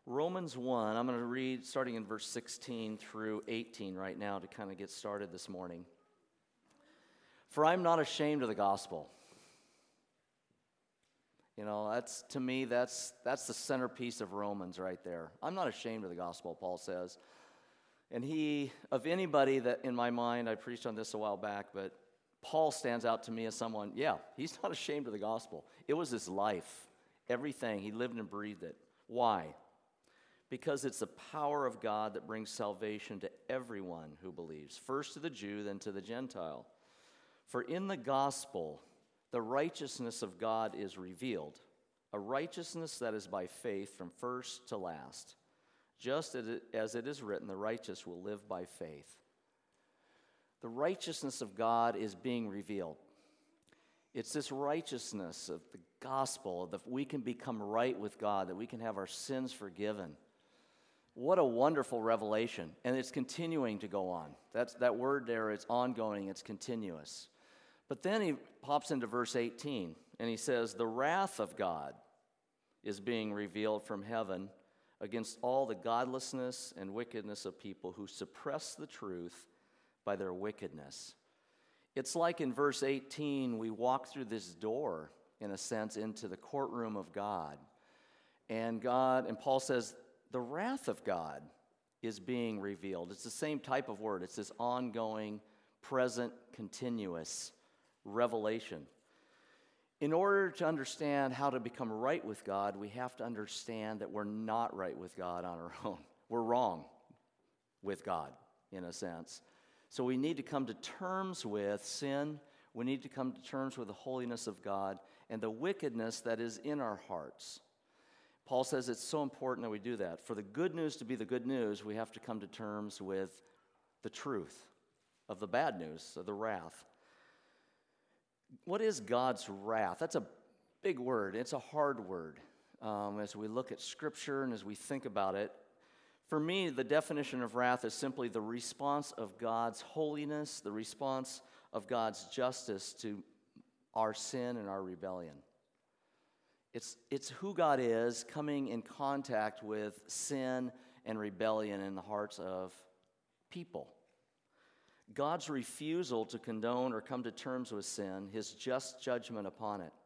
Romans 1, I'm going to read starting in verse 16 through 18 right now to kind of get started this morning. For I'm not ashamed of the gospel. You know, to me, that's the centerpiece of Romans right there. I'm not ashamed of the gospel, Paul says. And of anybody that in my mind, I preached on this a while back, but Paul stands out to me as someone, he's not ashamed of the gospel. It was his life, everything. He lived and breathed it. Why? Because it's the power of God that brings salvation to everyone who believes, first to the Jew, then to the Gentile. For in the gospel, the righteousness of God is revealed, a righteousness that is by faith from first to last. Just as it is written, the righteous will live by faith. The righteousness of God is being revealed. It's this righteousness of the gospel that we can become right with God, that we can have our sins forgiven. What a wonderful revelation. And it's continuing to go on. That word there, it's ongoing, it's continuous. But then he pops into verse 18, and he says, the wrath of God is being revealed from heaven against all the godlessness and wickedness of people who suppress the truth by their wickedness. It's like in verse 18, we walk through this door, in a sense, into the courtroom of God. And Paul says, the wrath of God is being revealed. It's the same type of word. It's this ongoing, present, continuous revelation. In order to understand how to become right with God, we have to understand that we're not right with God on our own. We're wrong with God, in a sense. So we need to come to terms with sin. We need to come to terms with the holiness of God and the wickedness that is in our hearts. Paul says it's so important that we do that. For the good news to be the good news, we have to come to terms with the truth of the bad news, of the wrath. What is God's wrath? That's a big word. It's a hard word. As we look at Scripture and as we think about it, for me, the definition of wrath is simply the response of God's holiness, the response of God's justice to our sin and our rebellion. It's who God is coming in contact with sin and rebellion in the hearts of people. God's refusal to condone or come to terms with sin, his just judgment upon it.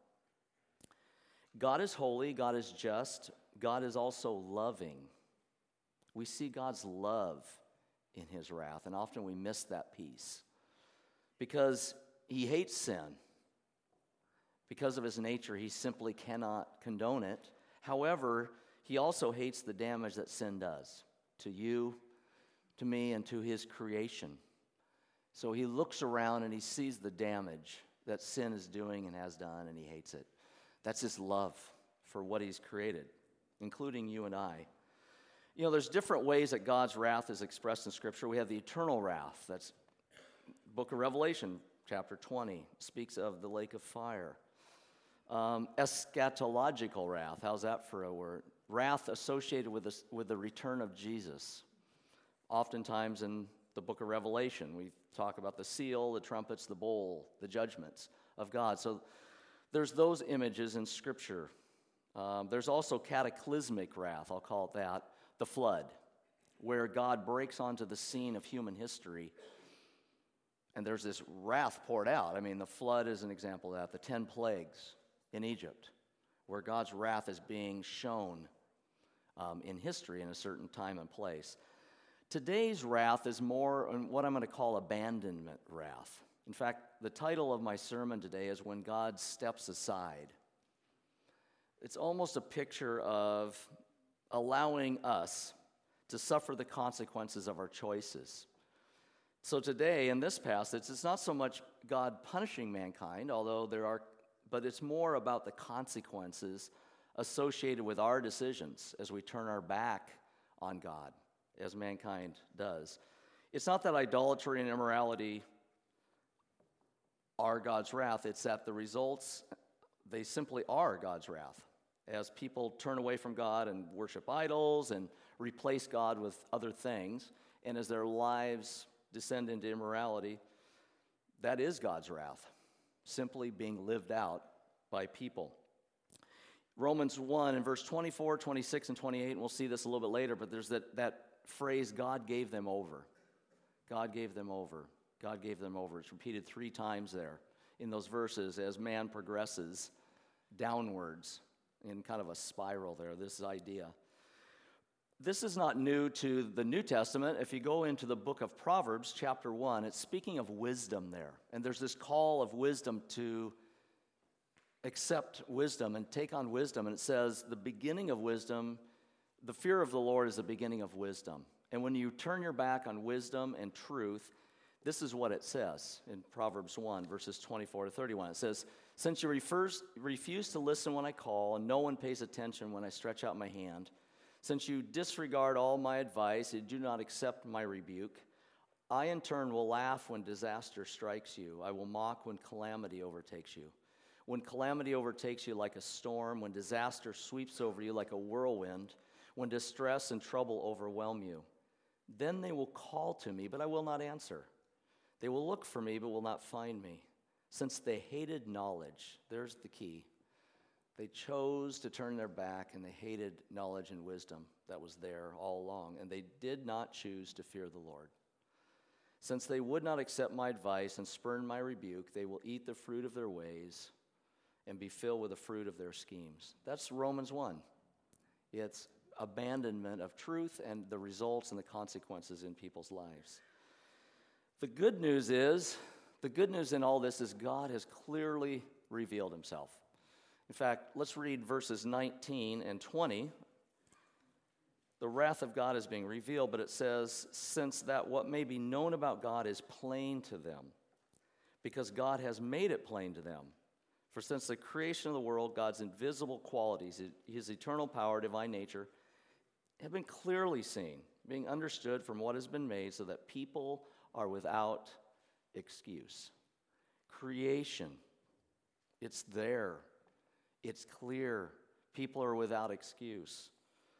God is holy, God is just, God is also loving. We see God's love in his wrath, and often we miss that piece because he hates sin. Because of his nature, he simply cannot condone it. However, he also hates the damage that sin does to you, to me, and to his creation. So he looks around and he sees the damage that sin is doing and has done, and he hates it. That's his love for what he's created, including you and I. You know, there's different ways that God's wrath is expressed in Scripture. We have the eternal wrath. That's Book of Revelation, chapter 20, speaks of the lake of fire. Eschatological wrath, how's that for a word? Wrath associated with the return of Jesus. Oftentimes in the book of Revelation, we talk about the seal, the trumpets, the bowl, the judgments of God. So there's those images in Scripture. There's also cataclysmic wrath, I'll call it that, the flood, where God breaks onto the scene of human history, and there's this wrath poured out. I mean, the flood is an example of that, the 10 plagues in Egypt, where God's wrath is being shown in history in a certain time and place. Today's wrath is more what I'm going to call abandonment wrath. In fact, the title of my sermon today is When God Steps Aside. It's almost a picture of allowing us to suffer the consequences of our choices. So today, in this passage, it's not so much God punishing mankind, but it's more about the consequences associated with our decisions as we turn our back on God, as mankind does. It's not that idolatry and immorality are God's wrath. It's that the results, they simply are God's wrath. As people turn away from God and worship idols and replace God with other things, and as their lives descend into immorality, that is God's wrath, simply being lived out by people. Romans 1 in verse 24, 26, and 28, and we'll see this a little bit later, but there's that phrase, God gave them over. God gave them over. God gave them over. It's repeated 3 times there in those verses as man progresses downwards in kind of a spiral there, this idea. This is not new to the New Testament. If you go into the book of Proverbs, chapter 1, it's speaking of wisdom there. And there's this call of wisdom to accept wisdom and take on wisdom. And it says, the beginning of wisdom, the fear of the Lord is the beginning of wisdom. And when you turn your back on wisdom and truth, this is what it says in Proverbs 1, verses 24 to 31. It says, since you refuse to listen when I call, and no one pays attention when I stretch out my hand, since you disregard all my advice and do not accept my rebuke, I in turn will laugh when disaster strikes you. I will mock when calamity overtakes you. When calamity overtakes you like a storm, when disaster sweeps over you like a whirlwind, when distress and trouble overwhelm you, then they will call to me, but I will not answer. They will look for me, but will not find me. Since they hated knowledge, there's the key. They chose to turn their back, and they hated knowledge and wisdom that was there all along, and they did not choose to fear the Lord. Since they would not accept my advice and spurn my rebuke, they will eat the fruit of their ways and be filled with the fruit of their schemes. That's Romans 1. It's abandonment of truth and the results and the consequences in people's lives. The good news in all this is God has clearly revealed himself. In fact, let's read verses 19 and 20. The wrath of God is being revealed, but it says, since that what may be known about God is plain to them, because God has made it plain to them. For since the creation of the world, God's invisible qualities, his eternal power, divine nature, have been clearly seen, being understood from what has been made, so that people are without excuse. Creation, it's there. It's clear. People are without excuse.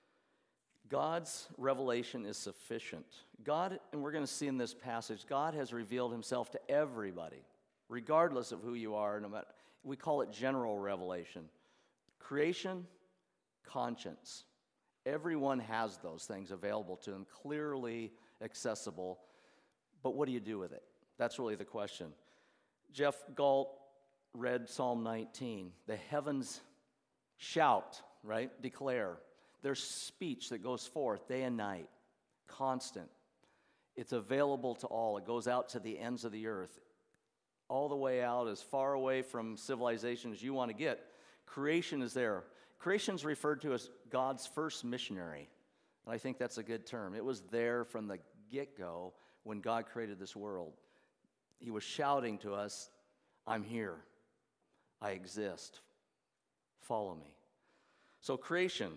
God's revelation is sufficient. God, and we're going to see in this passage, God has revealed himself to everybody, regardless of who you are. No matter, we call it general revelation. Creation, conscience. Everyone has those things available to them, clearly accessible. But what do you do with it? That's really the question. Jeff Galt read Psalm 19. The heavens shout, right? Declare. There's speech that goes forth day and night, constant. It's available to all. It goes out to the ends of the earth, all the way out as far away from civilization as you want to get. Creation is there. Creation's referred to as God's first missionary, and I think that's a good term. It was there from the get-go when God created this world. He was shouting to us, I'm here. I exist. Follow me. So creation.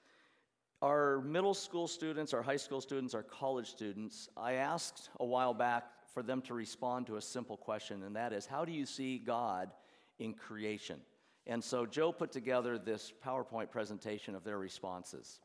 Our middle school students, our high school students, our college students, I asked a while back for them to respond to a simple question, and that is, how do you see God in creation? And so Joe put together this PowerPoint presentation of their responses.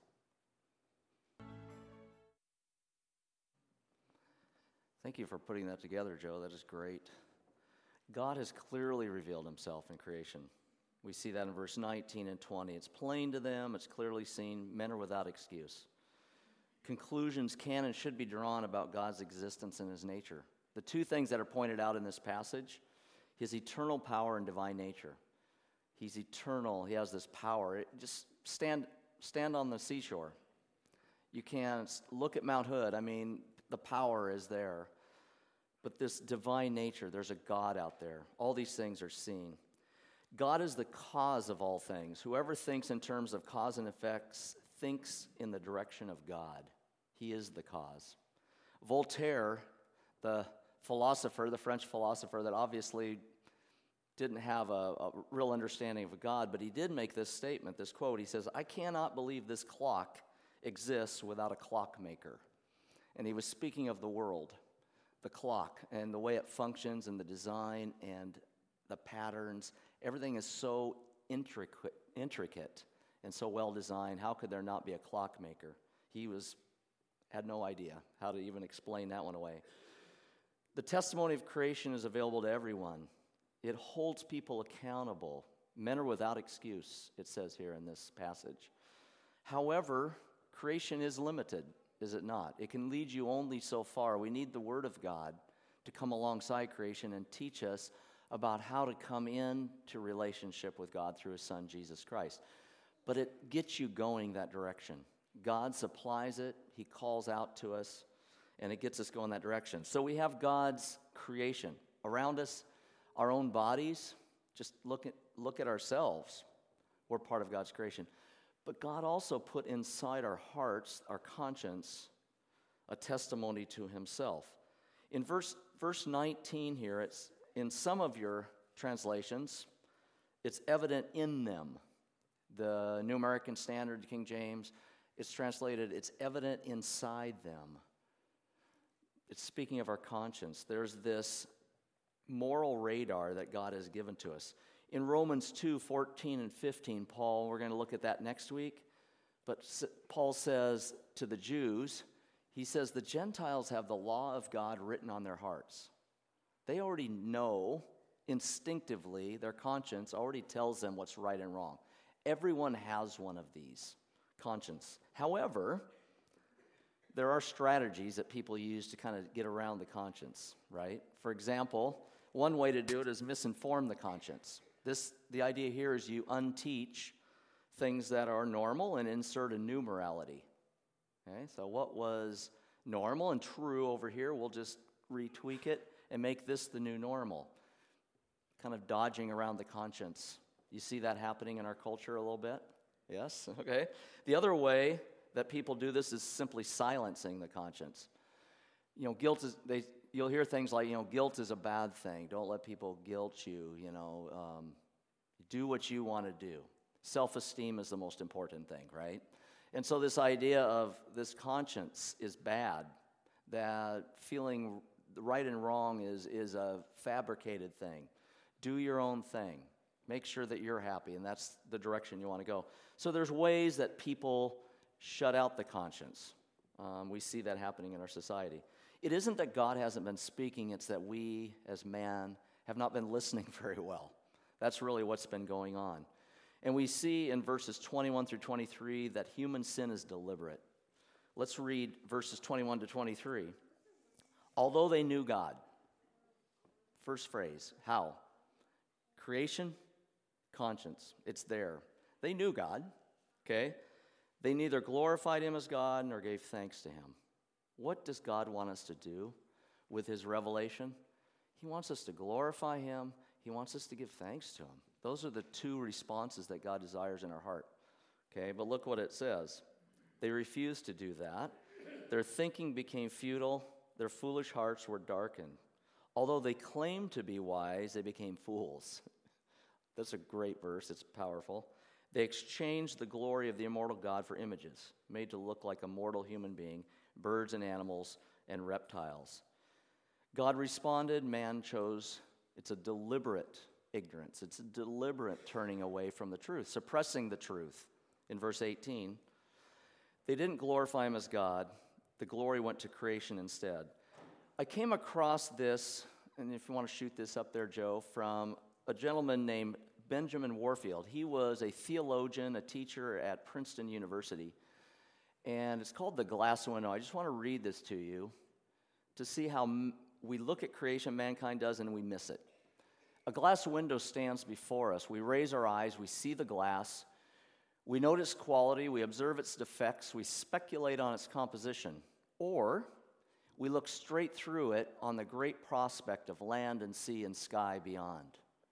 Thank you for putting that together, Joe. That is great. God has clearly revealed himself in creation. We see that in verse 19 and 20. It's plain to them. It's clearly seen. Men are without excuse. Conclusions can and should be drawn about God's existence and his nature. The two things that are pointed out in this passage, his eternal power and divine nature. He's eternal. He has this power. Just stand on the seashore. You can look at Mount Hood. I mean, the power is there. But this divine nature, there's a God out there. All these things are seen. God is the cause of all things. Whoever thinks in terms of cause and effects thinks in the direction of God. He is the cause. Voltaire, the philosopher, the French philosopher that obviously didn't have a real understanding of God, but he did make this statement, this quote. He says, I cannot believe this clock exists without a clockmaker. And he was speaking of the world, the clock, and the way it functions, and the design, and the patterns. Everything is so intricate and so well designed. How could there not be a clockmaker? He had no idea how to even explain that one away. The testimony of creation is available to everyone. It holds people accountable Men are without excuse, it says here in this passage. However, creation is limited, is it not? It can lead you only so far. We need the Word of God to come alongside creation and teach us about how to come into relationship with God through His Son, Jesus Christ. But it gets you going that direction. God supplies it, He calls out to us, and it gets us going that direction. So we have God's creation around us, our own bodies. Just look at ourselves. We're part of God's creation. But God also put inside our hearts, our conscience, a testimony to Himself. In verse 19 here, it's in some of your translations, it's evident in them. The New American Standard, King James, it's translated, it's evident inside them. It's speaking of our conscience. There's this moral radar that God has given to us. In Romans 2:14 and 15, Paul, we're going to look at that next week, but Paul says to the Jews, he says, the Gentiles have the law of God written on their hearts. They already know instinctively, their conscience already tells them what's right and wrong. Everyone has one of these, conscience. However, there are strategies that people use to kind of get around the conscience, right? For example, one way to do it is misinform the conscience. The idea here is you unteach things that are normal and insert a new morality. Okay, so what was normal and true over here, we'll just retweak it and make this the new normal. Kind of dodging around the conscience. You see that happening in our culture a little bit? Yes? Okay. The other way that people do this is simply silencing the conscience. You'll hear things like, guilt is a bad thing. Don't let people guilt you, do what you want to do. Self-esteem is the most important thing, right? And so this idea of this conscience is bad, that feeling right and wrong is a fabricated thing. Do your own thing. Make sure that you're happy, and that's the direction you want to go. So there's ways that people shut out the conscience. We see that happening in our society. It isn't that God hasn't been speaking, it's that we as man have not been listening very well. That's really what's been going on. And we see in verses 21 through 23 that human sin is deliberate. Let's read verses 21 to 23. Although they knew God. First phrase, how? Creation, conscience. It's there. They knew God, okay? They neither glorified Him as God nor gave thanks to Him. What does God want us to do with His revelation? He wants us to glorify Him. He wants us to give thanks to Him. Those are the two responses that God desires in our heart. Okay, but look what it says. They refused to do that. Their thinking became futile. Their foolish hearts were darkened. Although they claimed to be wise, they became fools. That's a great verse. It's powerful. They exchanged the glory of the immortal God for images, made to look like a mortal human being, birds and animals and reptiles. God responded, man chose. It's a deliberate ignorance. It's a deliberate turning away from the truth, suppressing the truth. In verse 18, they didn't glorify Him as God. The glory went to creation instead. I came across this, and if you want to shoot this up there, Joe, from a gentleman named Benjamin Warfield. He was a theologian, a teacher at Princeton University, and it's called The Glass Window. I just want to read this to you to see how we look at creation, mankind does, and we miss it. A glass window stands before us. We raise our eyes, we see the glass, we notice quality, we observe its defects, we speculate on its composition, or we look straight through it on the great prospect of land and sea and sky beyond.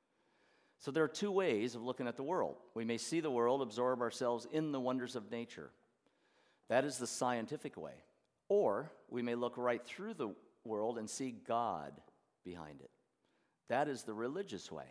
So there are two ways of looking at the world. We may see the world, absorb ourselves in the wonders of nature. That is the scientific way. Or we may look right through the world and see God behind it. That is the religious way.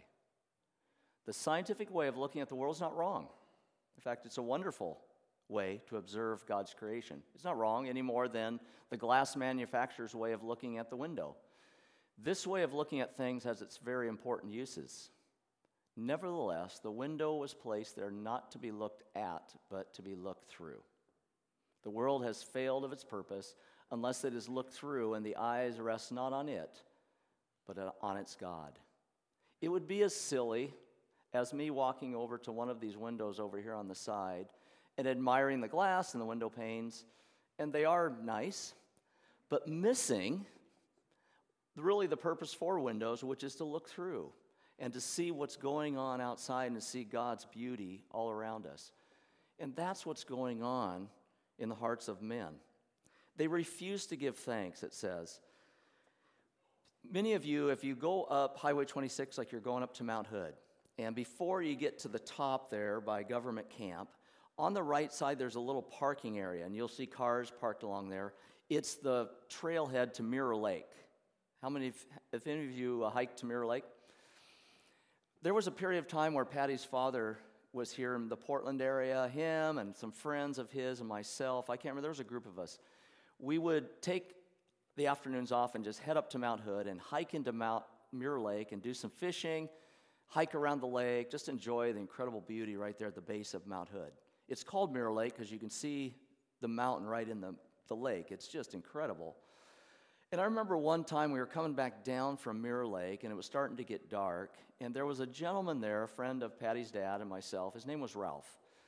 The scientific way of looking at the world is not wrong. In fact, it's a wonderful way to observe God's creation. It's not wrong any more than the glass manufacturer's way of looking at the window. This way of looking at things has its very important uses. Nevertheless, the window was placed there not to be looked at, but to be looked through. The world has failed of its purpose unless it is looked through and the eyes rest not on it, but on its God. It would be as silly as me walking over to one of these windows over here on the side and admiring the glass and the window panes, and they are nice, but missing really the purpose for windows, which is to look through and to see what's going on outside and to see God's beauty all around us. And that's what's going on in the hearts of men. They refuse to give thanks, it says. Many of you, if you go up Highway 26 like you're going up to Mount Hood, and before you get to the top there by Government Camp, on the right side there's a little parking area, and you'll see cars parked along there. It's the trailhead to Mirror Lake. If any of you hiked to Mirror Lake? There was a period of time where Patty's father was here in the Portland area, him and some friends of his and myself. I can't remember, there was a group of us. We would take the afternoons off and just head up to Mount Hood and hike into Mirror Lake and do some fishing, hike around the lake, just enjoy the incredible beauty right there at the base of Mount Hood. It's called Mirror Lake because you can see the mountain right in the lake. It's just incredible. And I remember one time we were coming back down from Mirror Lake, and it was starting to get dark, and there was a gentleman there, a friend of Patty's dad and myself. His name was Ralph.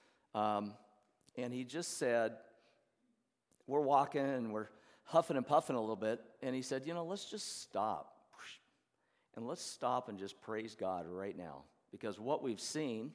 And he just said, we're walking, and we're huffing and puffing a little bit, and he said, let's just stop. And let's stop and just praise God right now, because what we've seen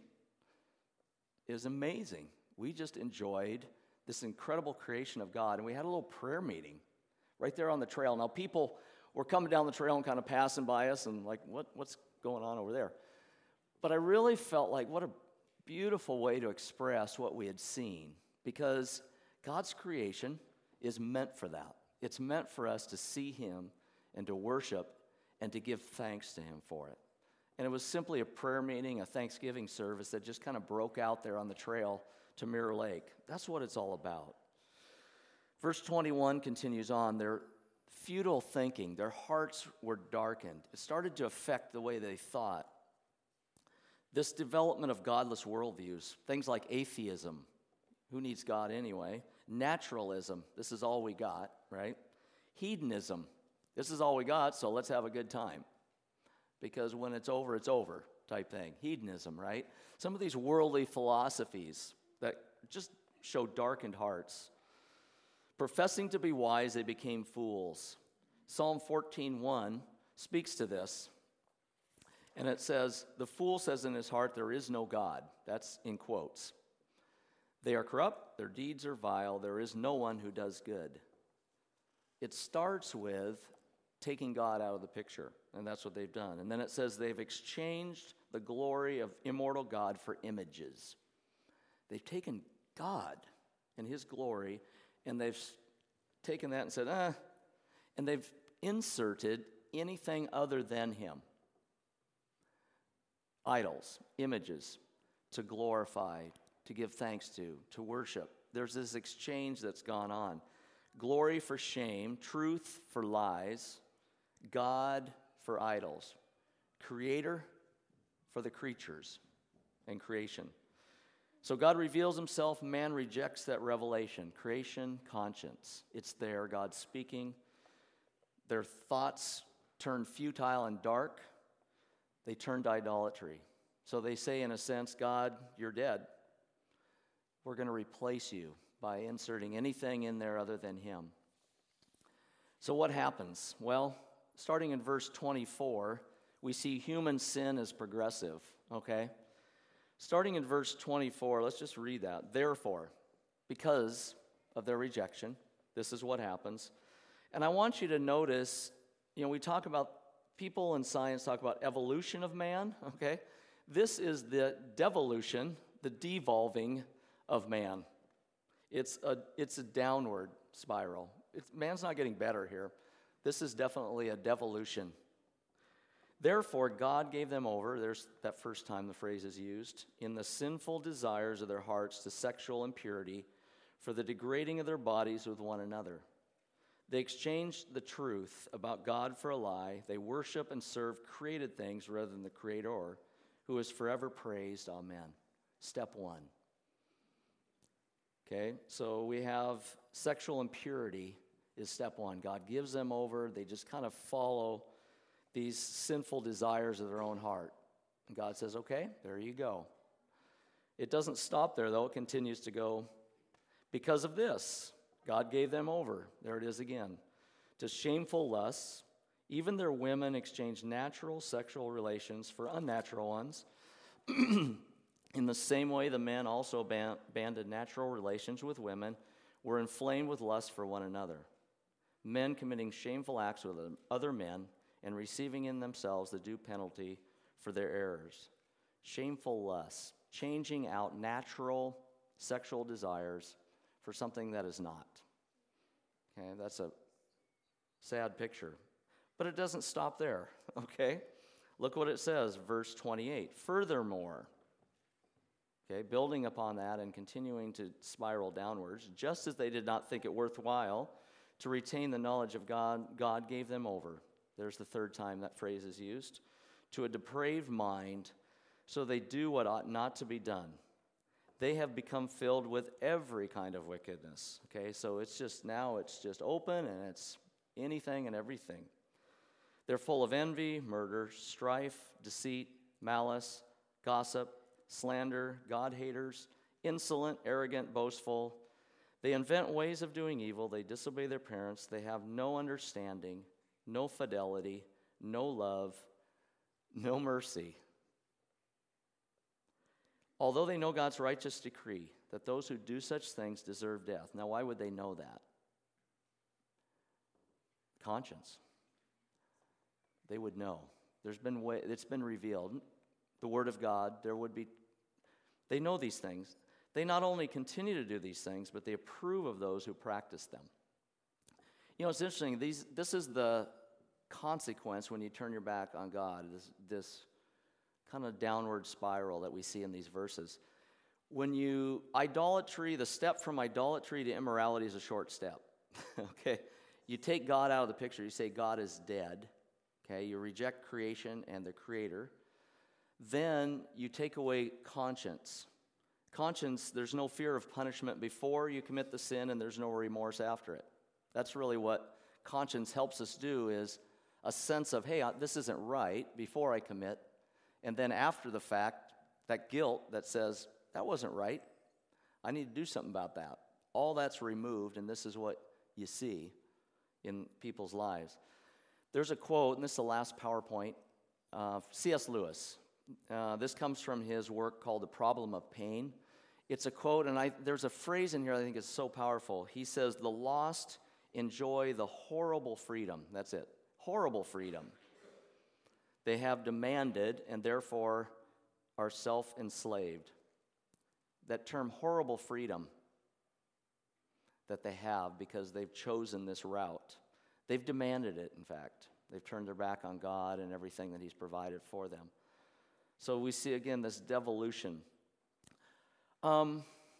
is amazing. We just enjoyed this incredible creation of God, and we had a little prayer meeting right there on the trail. Now, people were coming down the trail and kind of passing by us and like, what's going on over there? But I really felt like what a beautiful way to express what we had seen, because God's creation is meant for that. It's meant for us to see Him and to worship and to give thanks to Him for it. And it was simply a prayer meeting, a Thanksgiving service that just kind of broke out there on the trail to Mirror Lake. That's what it's all about. Verse 21 continues on. Their futile thinking, their hearts were darkened. It started to affect the way they thought. This development of godless worldviews, things like atheism, who needs God anyway? Naturalism, this is all we got, right? Hedonism, this is all we got, so let's have a good time. Because when it's over type thing. Hedonism, right? Some of these worldly philosophies that just show darkened hearts. Professing to be wise, they became fools. Psalm 14:1 speaks to this. And it says, the fool says in his heart, there is no God. That's in quotes. They are corrupt, their deeds are vile, there is no one who does good. It starts with taking God out of the picture, and that's what they've done. And then it says they've exchanged the glory of immortal God for images. They've taken God and His glory, and they've taken that and said, and they've inserted anything other than Him. Idols, images, to glorify, to give thanks to worship. There's this exchange that's gone on. Glory for shame, truth for lies, God for idols, Creator for the creatures and creation. So God reveals Himself, man rejects that revelation. Creation, conscience. It's there, God's speaking. Their thoughts turn futile and dark. They turn to idolatry. So they say, in a sense, God, you're dead. We're going to replace you by inserting anything in there other than Him. So what happens? Well, starting in verse 24, we see human sin is progressive, okay? Starting in verse 24, let's just read that. Therefore, because of their rejection, this is what happens. And I want you to notice, we talk about, people in science talk about evolution of man, okay? This is the devolution, the devolving of man. It's a downward spiral. Man's not getting better here. This is definitely a devolution. Therefore, God gave them over, there's that first time the phrase is used, in the sinful desires of their hearts to sexual impurity, for the degrading of their bodies with one another. They exchanged the truth about God for a lie. They worship and serve created things rather than the Creator, who is forever praised. Amen. Step one. Okay, so we have sexual impurity is step one. God gives them over. They just kind of follow these sinful desires of their own heart. And God says, okay, there you go. It doesn't stop there, though. It continues to go, because of this, God gave them over. There it is again. To shameful lusts, even their women exchanged natural sexual relations for unnatural ones. In the same way, the men also abandoned natural relations with women, were inflamed with lust for one another. Men committing shameful acts with other men and receiving in themselves the due penalty for their errors. Shameful lusts, changing out natural sexual desires for something that is not. Okay, that's a sad picture. But it doesn't stop there, okay? Look what it says, verse 28. Furthermore, okay, building upon that and continuing to spiral downwards, just as they did not think it worthwhile to retain the knowledge of God, God gave them over. There's the third time that phrase is used. To a depraved mind, so they do what ought not to be done. They have become filled with every kind of wickedness. Okay, so it's just open, and it's anything and everything. They're full of envy, murder, strife, deceit, malice, gossip, slander, God-haters, insolent, arrogant, boastful. They invent ways of doing evil. They disobey their parents. They have no understanding, no fidelity, no love, no mercy. Although they know God's righteous decree that those who do such things deserve death. Now, why would they know that? Conscience. They would know. It's been revealed. The Word of God, they know these things. They not only continue to do these things, but they approve of those who practice them. You know, it's interesting. This is the consequence when you turn your back on God, this kind of downward spiral that we see in these verses. The step from idolatry to immorality is a short step. Okay? You take God out of the picture. You say God is dead. Okay? You reject creation and the Creator. Then you take away conscience. Conscience, there's no fear of punishment before you commit the sin, and there's no remorse after it. That's really what conscience helps us do, is a sense of, hey, this isn't right before I commit. And then after the fact, that guilt that says, that wasn't right. I need to do something about that. All that's removed, and this is what you see in people's lives. There's a quote, and this is the last PowerPoint, C.S. Lewis. This comes from his work called The Problem of Pain. It's a quote, and there's a phrase in here I think is so powerful. He says, the lost enjoy the horrible freedom. That's it. Horrible freedom. They have demanded and therefore are self-enslaved. That term, horrible freedom, that they have because they've chosen this route. They've demanded it, in fact. They've turned their back on God and everything that He's provided for them. So we see, again, this devolution. A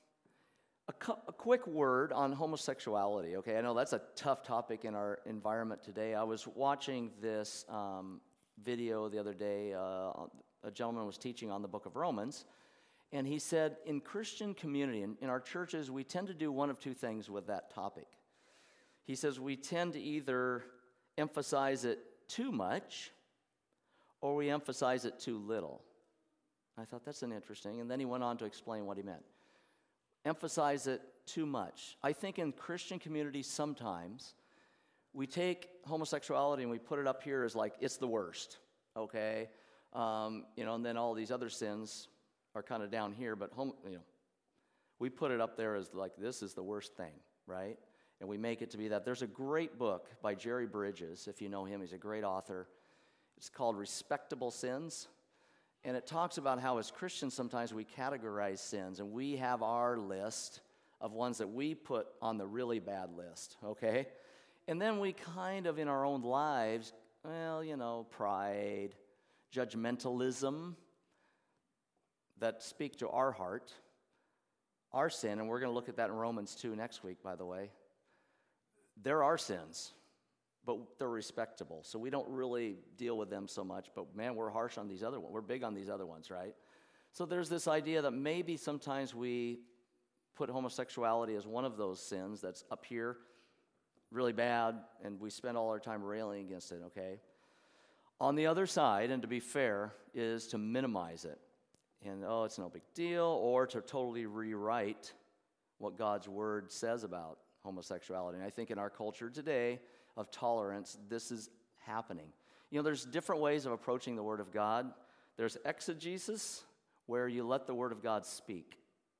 quick word on homosexuality, okay? I know that's a tough topic in our environment today. I was watching this video the other day. A gentleman was teaching on the book of Romans, and he said, in Christian community, in our churches, we tend to do one of two things with that topic. He says we tend to either emphasize it too much or we emphasize it too little. I thought that's interesting, and then he went on to explain what he meant. Emphasize it too much. I think in Christian communities sometimes we take homosexuality and we put it up here as like it's the worst, okay? And then all these other sins are kind of down here, but we put it up there as like this is the worst thing, right? And we make it to be that. There's a great book by Jerry Bridges, if you know him. He's a great author. It's called Respectable Sins. And it talks about how as Christians sometimes we categorize sins, and we have our list of ones that we put on the really bad list, okay? And then we kind of in our own lives, pride, judgmentalism that speak to our heart, our sin, and we're going to look at that in Romans 2 next week, by the way. There are sins, but they're respectable. So we don't really deal with them so much. But man, we're harsh on these other ones. We're big on these other ones, right? So there's this idea that maybe sometimes we put homosexuality as one of those sins that's up here, really bad, and we spend all our time railing against it, okay? On the other side, and to be fair, is to minimize it. And, it's no big deal, or to totally rewrite what God's word says about homosexuality. And I think in our culture today of tolerance, this is happening. There's different ways of approaching the word of God. There's exegesis, where you let the word of God speak.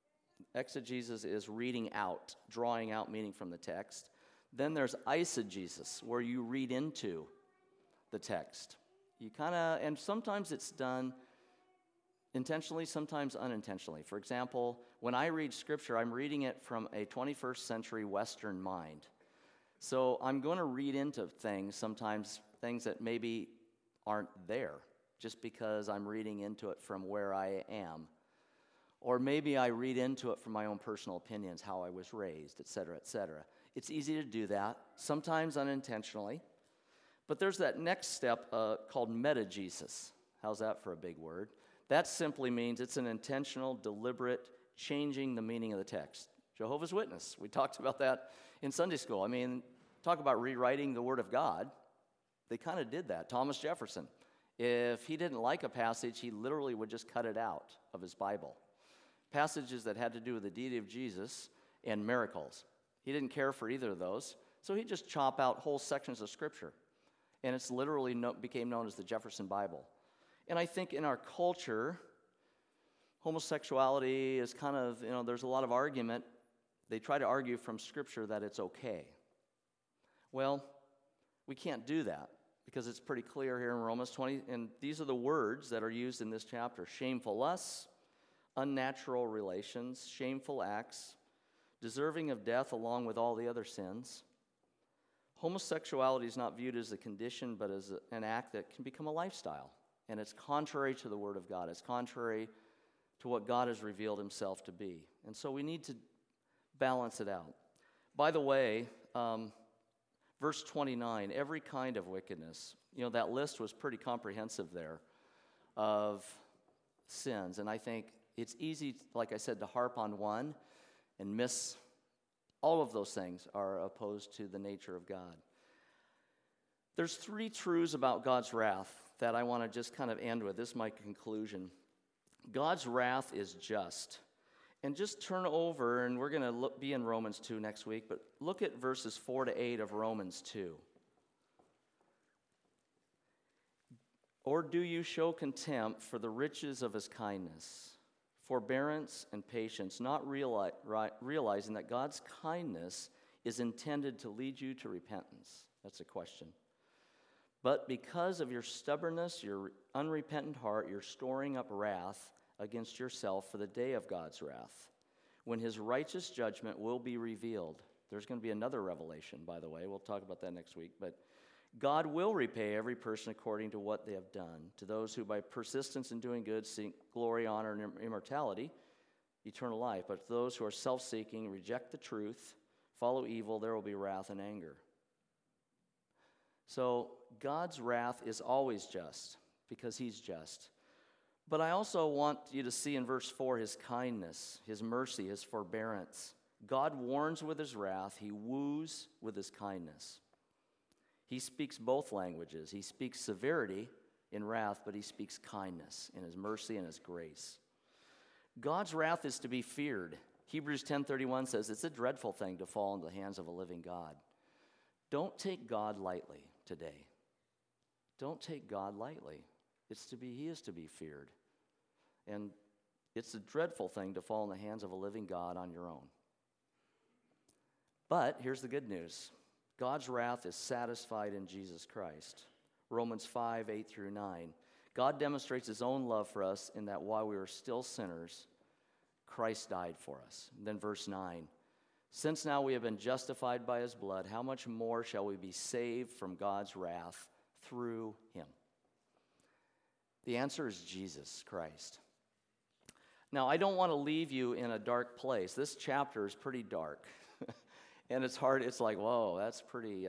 Exegesis is reading out, drawing out meaning from the text. Then there's eisegesis, where you read into the text. And sometimes it's done intentionally, sometimes unintentionally. For example, when I read Scripture, I'm reading it from a 21st century Western mind. So I'm going to read into things, sometimes things that maybe aren't there, just because I'm reading into it from where I am. Or maybe I read into it from my own personal opinions, how I was raised, etc., etc. It's easy to do that, sometimes unintentionally. But there's that next step called metagesis. How's that for a big word? That simply means it's an intentional, deliberate changing the meaning of the text. Jehovah's Witness, we talked about that in Sunday school. Talk about rewriting the Word of God. They kind of did that. Thomas Jefferson, if he didn't like a passage, he literally would just cut it out of his Bible. Passages that had to do with the deity of Jesus and miracles. He didn't care for either of those, so he'd just chop out whole sections of Scripture. And it's literally became known as the Jefferson Bible. And I think in our culture, homosexuality is kind of, there's a lot of argument. They try to argue from Scripture that it's okay. Well, we can't do that because it's pretty clear here in Romans 20, and these are the words that are used in this chapter: shameful lusts, unnatural relations, shameful acts, deserving of death along with all the other sins. Homosexuality is not viewed as a condition, but as an act that can become a lifestyle. And it's contrary to the Word of God. It's contrary to what God has revealed Himself to be. And so we need to balance it out. By the way, verse 29, every kind of wickedness. That list was pretty comprehensive there of sins. And I think it's easy, like I said, to harp on one and miss all of those things are opposed to the nature of God. There's 3 truths about God's wrath that I want to just kind of end with. This is my conclusion. God's wrath is just. And just turn over, and we're going to be in Romans 2 next week, but look at verses 4 to 8 of Romans 2. Or do you show contempt for the riches of His kindness, forbearance and patience, not realizing that God's kindness is intended to lead you to repentance? That's a question. But because of your stubbornness, your unrepentant heart, you're storing up wrath against yourself for the day of God's wrath, when His righteous judgment will be revealed. There's going to be another revelation, by the way. We'll talk about that next week. But God will repay every person according to what they have done. To those who by persistence in doing good seek glory, honor, and immortality, eternal life. But to those who are self-seeking, reject the truth, follow evil, there will be wrath and anger. So God's wrath is always just because He's just. But I also want you to see in verse 4 His kindness, His mercy, His forbearance. God warns with His wrath. He woos with His kindness. He speaks both languages. He speaks severity in wrath, but He speaks kindness in His mercy and His grace. God's wrath is to be feared. Hebrews 10:31 says it's a dreadful thing to fall into the hands of a living God. Don't take God lightly today. Don't take God lightly. He is to be feared. And it's a dreadful thing to fall in the hands of a living God on your own. But here's the good news. God's wrath is satisfied in Jesus Christ. Romans 5:8-9. God demonstrates His own love for us in that while we were still sinners, Christ died for us. And then verse 9. Since now we have been justified by His blood, how much more shall we be saved from God's wrath through Him? The answer is Jesus Christ. Now, I don't want to leave you in a dark place. This chapter is pretty dark. And it's hard. It's like, whoa, that's pretty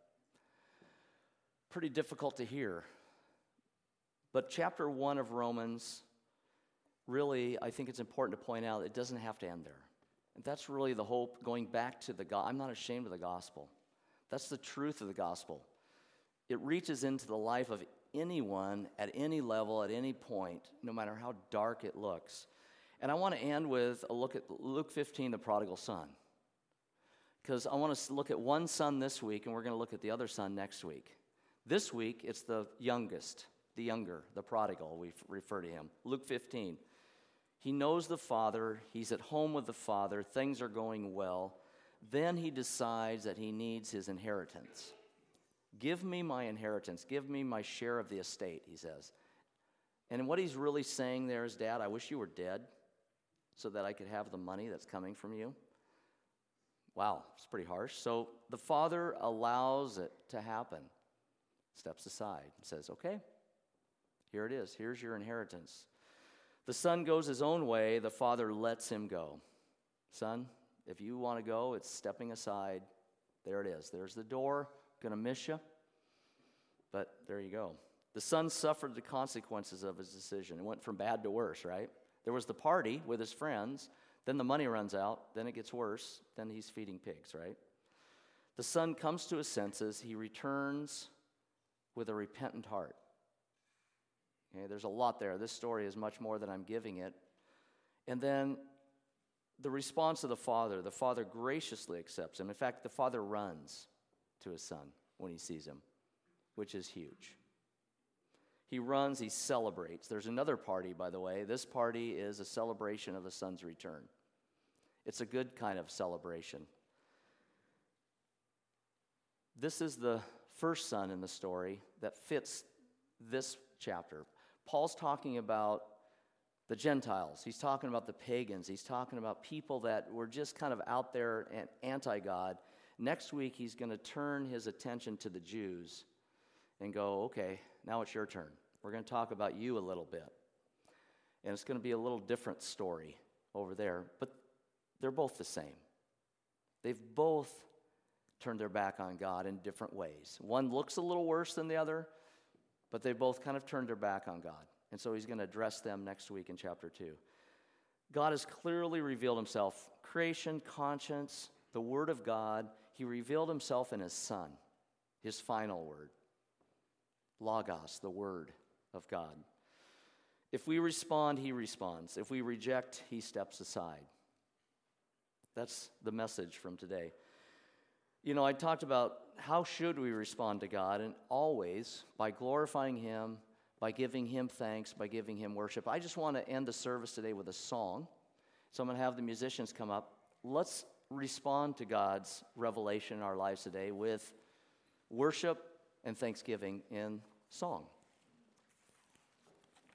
difficult to hear. But chapter 1 of Romans, really, I think it's important to point out it doesn't have to end there. And that's really the hope, going back to the gospel. I'm not ashamed of the gospel. That's the truth of the gospel. It reaches into the life of anyone at any level, at any point, no matter how dark it looks. And I want to end with a look at Luke 15, the prodigal son. Because I want to look at one son this week, and we're going to look at the other son next week. This week, it's the youngest, the younger, the prodigal, we refer to him. Luke 15. He knows the father. He's at home with the father. Things are going well. Then he decides that he needs his inheritance. Give me my inheritance. Give me my share of the estate, he says. And what he's really saying there is, Dad, I wish you were dead so that I could have the money that's coming from you. Wow, it's pretty harsh. So the father allows it to happen, steps aside, and says, okay, here it is. Here's your inheritance. The son goes his own way. The father lets him go. Son, if you want to go, it's stepping aside. There it is. There's the door. Going to miss you. But there you go. The son suffered the consequences of his decision. It went from bad to worse, right? There was the party with his friends. Then the money runs out. Then it gets worse. Then he's feeding pigs, right? The son comes to his senses. He returns with a repentant heart. Okay, there's a lot there. This story is much more than I'm giving it. And then the response of the father graciously accepts him. In fact, the father runs to his son when he sees him, which is huge. He runs, he celebrates. There's another party, by the way. This party is a celebration of the son's return. It's a good kind of celebration. This is the first son in the story that fits this chapter. Paul's talking about the Gentiles. He's talking about the pagans. He's talking about people that were just kind of out there and anti-God. Next week, he's going to turn his attention to the Jews and go, okay, now it's your turn. We're going to talk about you a little bit. And it's going to be a little different story over there, but they're both the same. They've both turned their back on God in different ways. One looks a little worse than the other, but they both kind of turned their back on God. And so he's going to address them next week in chapter 2. God has clearly revealed himself. Creation, conscience, the Word of God. He revealed himself in his Son, his final word. Logos, the Word of God. If we respond, he responds. If we reject, he steps aside. That's the message from today. You know, I talked about how should we respond to God, and always by glorifying him, by giving him thanks, by giving him worship. I just want to end the service today with a song. So I'm going to have the musicians come up. Let's respond to God's revelation in our lives today with worship and thanksgiving in song.